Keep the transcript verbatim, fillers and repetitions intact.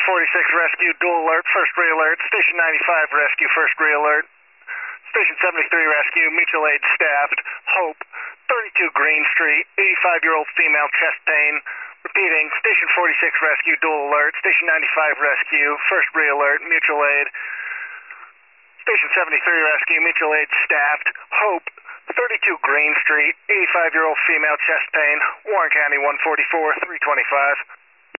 forty-six rescue, dual alert, first re-alert. Station ninety-five rescue, first re-alert. Station seventy-three rescue, mutual aid staffed. Hope, thirty-two Green Street, eighty-five-year-old female, chest pain. Repeating, Station forty-six rescue, dual alert. Station ninety-five rescue, first re-alert, mutual aid. Station seventy-three rescue, mutual aid staffed. Hope, thirty-two Green Street, eighty-five-year-old female, chest pain. Warren County one forty-four, three twenty-five.